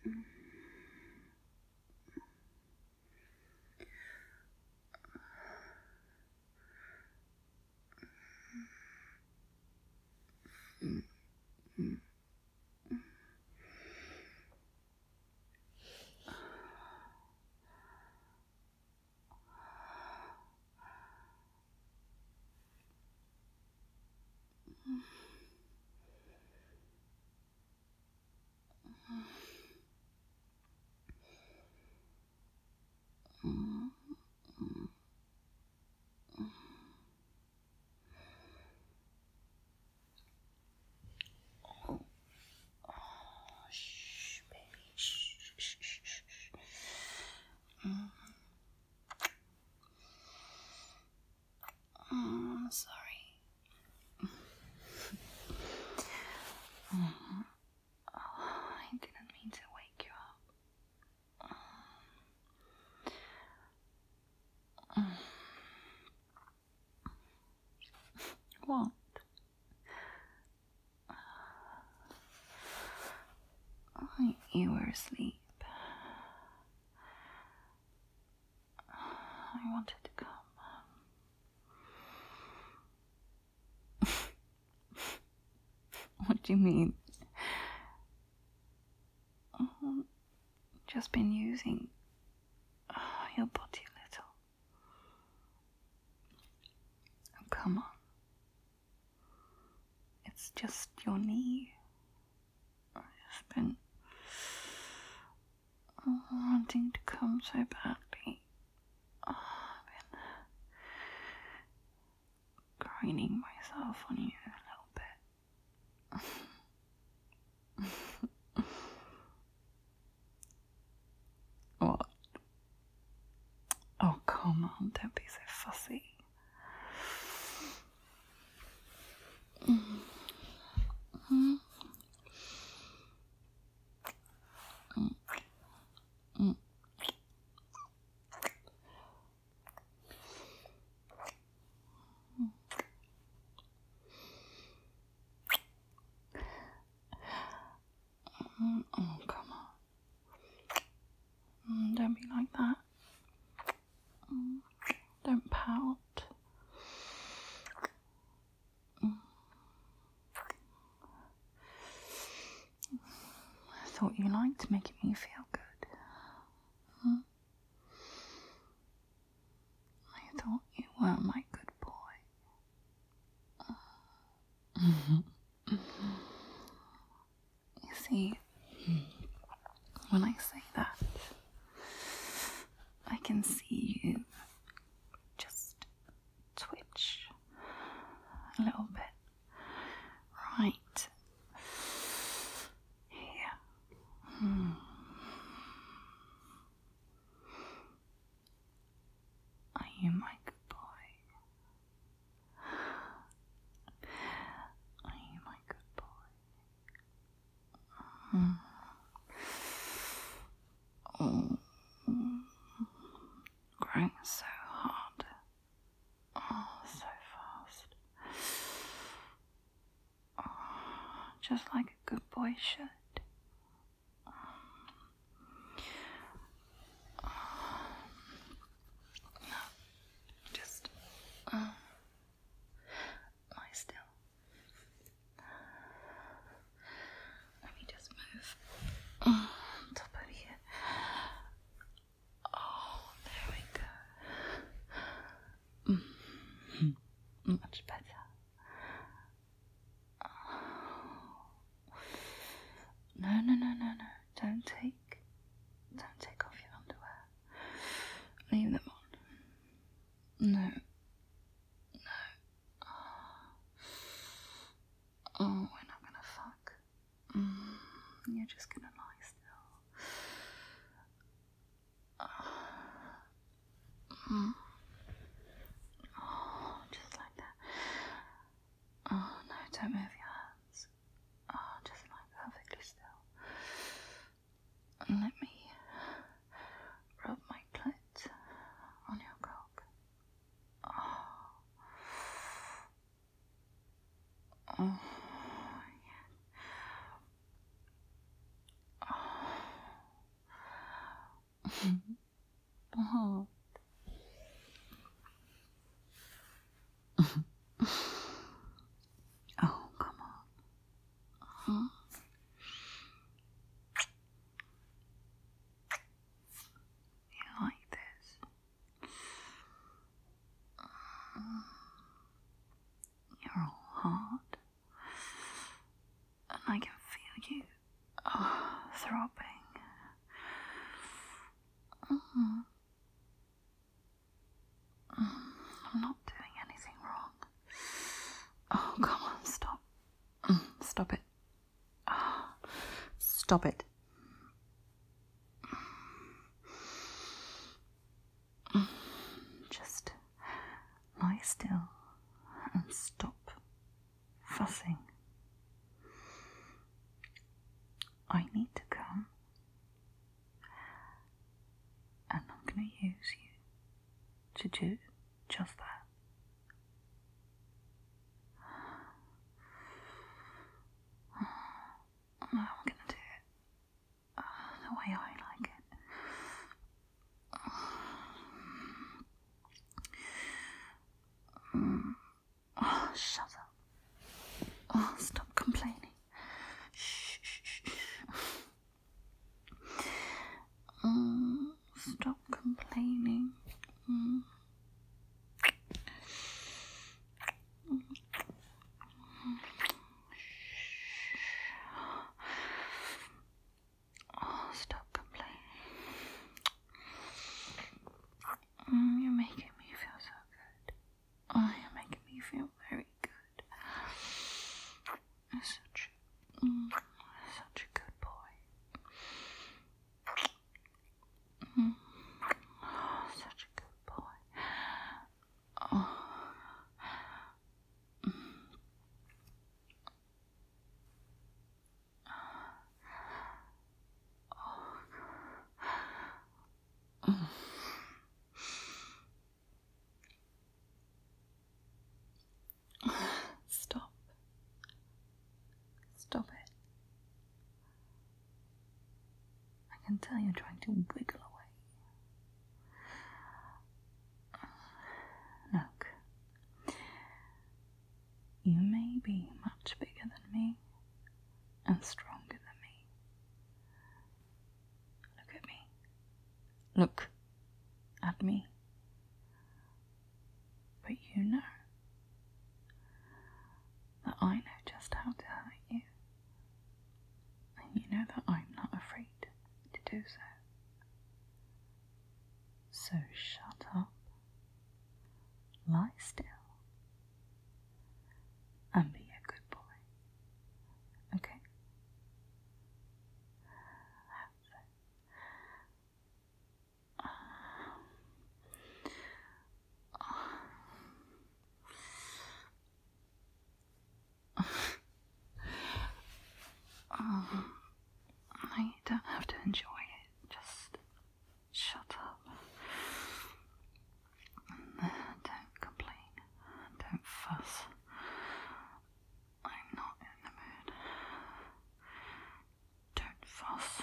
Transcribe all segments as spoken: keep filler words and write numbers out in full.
Shh, baby. Shh, shh, shh, shh. Mm. Oh, I'm sorry. Mm. Oh, I didn't mean to wake you up. Mm. What? Oh, you were asleep. I wanted to come. What do you mean? Oh, just been using oh, your body a little. Oh, come on. It's just your knee. I've just been oh, wanting to come so badly. Oh, I've been grinding myself on you a little bit. What? Oh, come on, don't be so fussy. Mm. Mm. Mm. Mm. Mm. Oh, come on. Mm, don't be like that. Mm. Don't pout. Mm. I thought you liked making me feel good. Mm. I thought you were my good boy. You see, when I say that, I can see you just twitch a little bit right here. Hmm. Are you my good boy? Are you my good boy? Hmm. Oh, growing so hard. Oh, so fast. Oh, just like a good boy should. Just uh, lie still. Let me just move uh, top of here. Oh, there we go. Mm. Much better. No, no, no, no, no. Don't take, don't take off your underwear. Leave them on. No. No. Oh, we're not gonna fuck. Mm, you're just gonna lie still. Mm. Oh, just like that. Oh, no, don't move your hands. Oh, just lie perfectly still. And let me rub my clit on your cock. Oh. Oh. Yeah. Oh. Oh. Oh, come on. Huh? You like this? You're all hard. And I can feel you oh, throbbing. Mm. I'm not doing anything wrong. Oh, come on, stop. Stop it. Oh, stop it. Just lie still and stop fussing. I need to come, and I'm going to use you to do just that. I'm going to do it uh, the way I like it. Mm. Oh, shut up. Oh, stop complaining. Shh, shh, shh. Mm, stop complaining. Mm. Oh, stop complaining. Mm, you're making me feel so good. Oh, you're making me feel very good. You're such, mm, such a good boy. Mm. Oh, such a good boy. Oh. Stop. Stop it. I can tell you're trying to wiggle away. Look. You may be much bigger than me and stronger than me. Look at me. Look at me. But you know that I know just how to hurt you. And you know that I'm not afraid to do so. So shut up, lie still, and be a good boy. Okay? Um, no, you don't have to enjoy it. Just shut up. Don't complain. Don't fuss. I'm not in the mood. Don't fuss.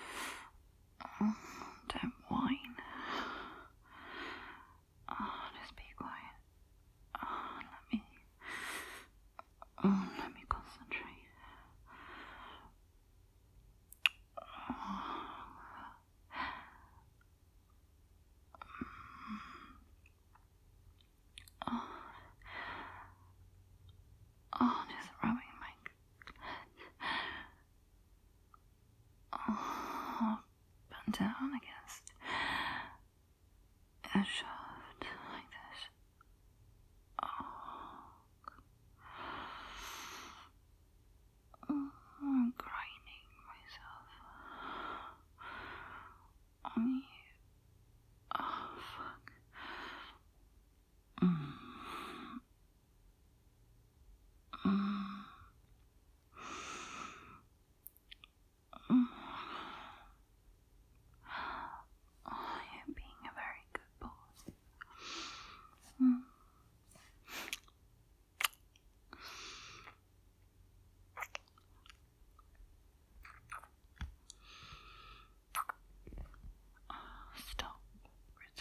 Don't whine. Oh, just be quiet. Oh, let me. Oh, let me concentrate. Oh, just rubbing my oh, up and down against a shaft like this. Oh, I'm grinding myself on you. Oh, fuck. Mm. Mm. Mm. Oh, you're being a very good boy. Mm.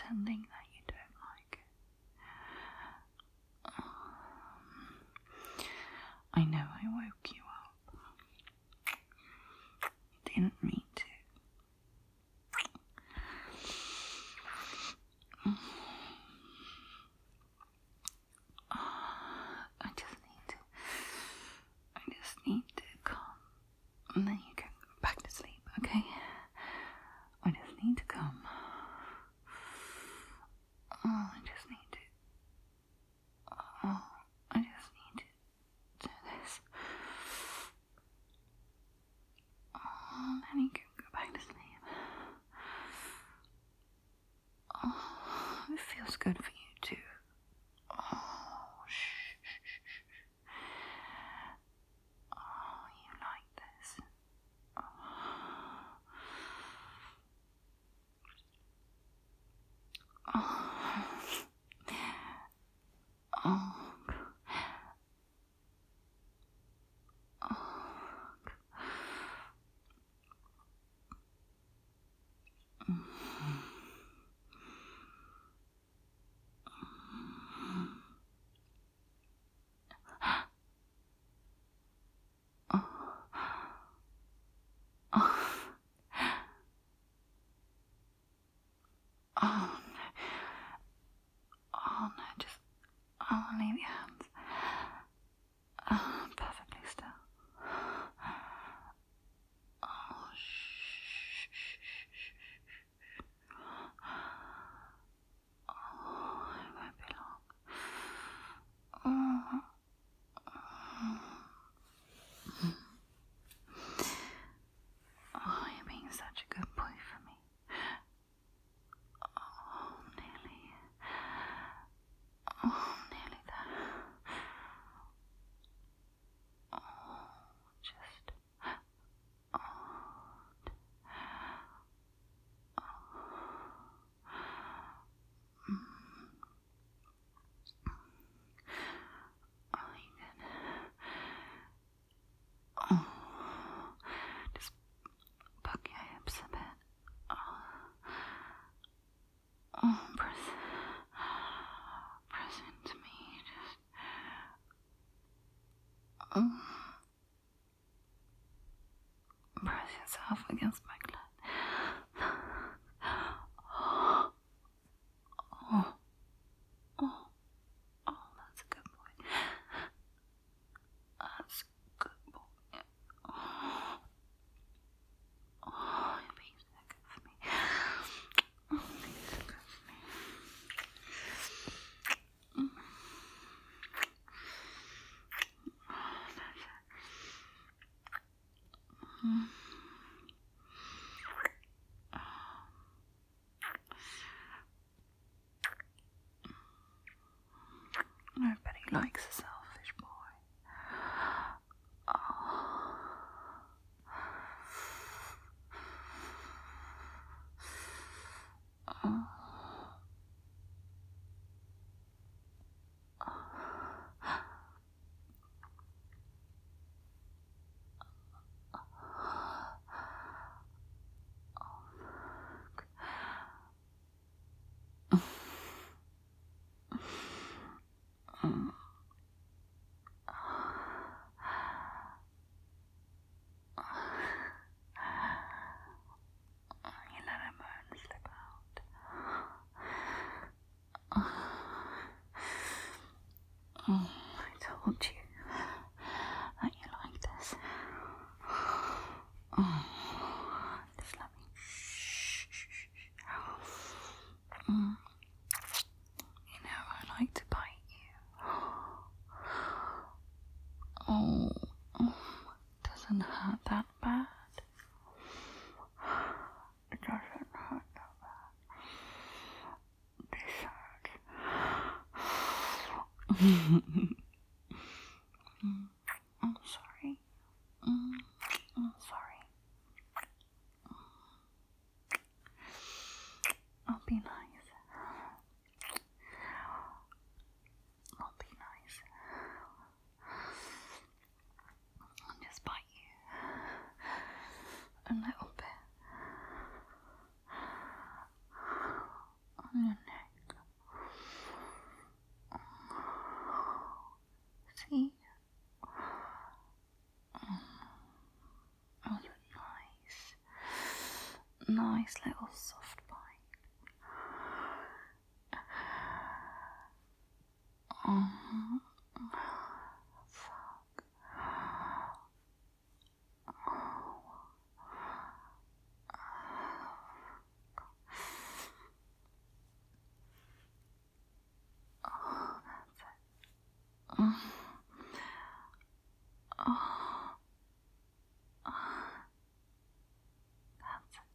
pretending that you don't like it. I know I woke you up. Didn't mean to. I just need to. I just need to come, and then you can go back to sleep, okay? I just need to come. Oh, I just need to. Oh, I just need to do this. Oh, and then you can go back to sleep. Oh, it feels good for you too. Oh, shh, shh, shh, shh. Oh, you like this. Oh. Oh. Oh. Oh, no. Oh, no, just, oh, leave your hands. Oh, perfectly still. Oh, shh, shh, shh, shh. Oh, it won't be long. Oh. Oh, you're being such a good boy for me. Oh, nearly. Oh, nearly there. Oh, just. Oh. Mm. Oh, you can. Oh. Just poke your hips a bit. Oh. Oh, press. Press into me. Just. Oh. Press yourself against my gland. Oh. Oh. Oh. Oh, that's a good boy. That's a good boy. Oh. Oh, you're being so good for me. Oh, you're being so good for me. Mm. Oh, that's it. Mm. Nobody likes a selfish boy. Oh. Oh. Mm. You let a moan slip out. Oh, I told you that you like this. Oh, just let me. Shh, shh, shh. Mm. You know, I like to bite you. Oh, oh, it doesn't hurt that bad. It doesn't hurt that bad. This hurts. Mm, I'm sorry. Mm, I'm sorry. I'll be nice. I'll be nice. I'll just bite you a little bit. on your neck. See? Oh, nice. Nice little soft bite. Oh, fuck. Oh, that's it. Oh. Oh. That's it.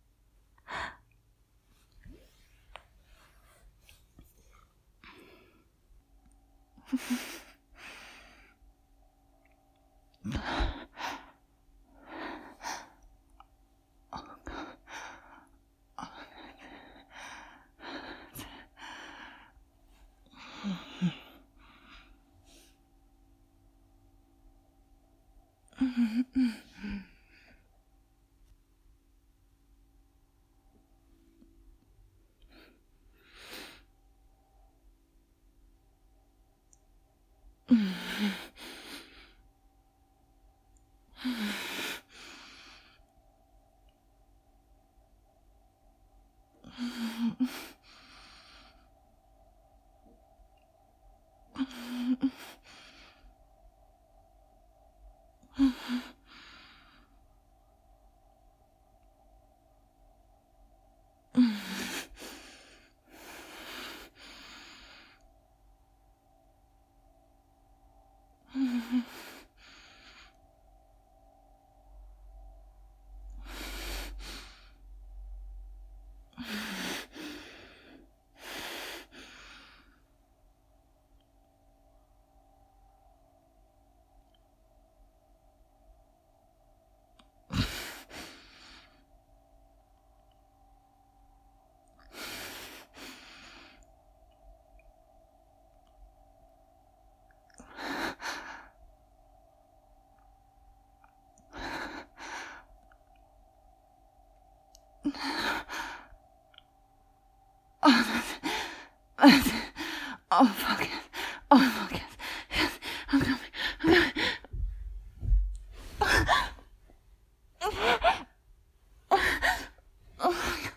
Oh, that's it. That's it. Oh, fuck it. Oh, fuck it. Yes, I'm coming. I'm coming. Oh, my God.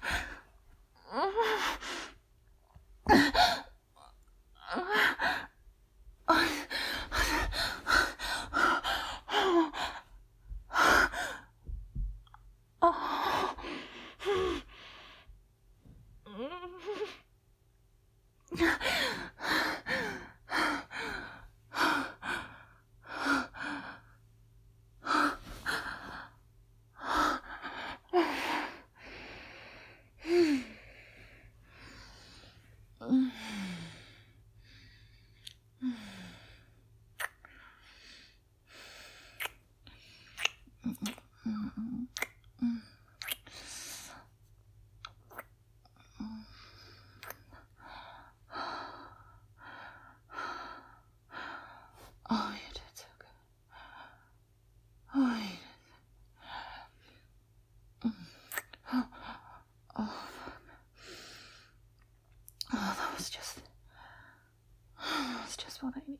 Oh, you did so good. Oh, you did. Oh, oh, oh, that was just, that was just what I needed.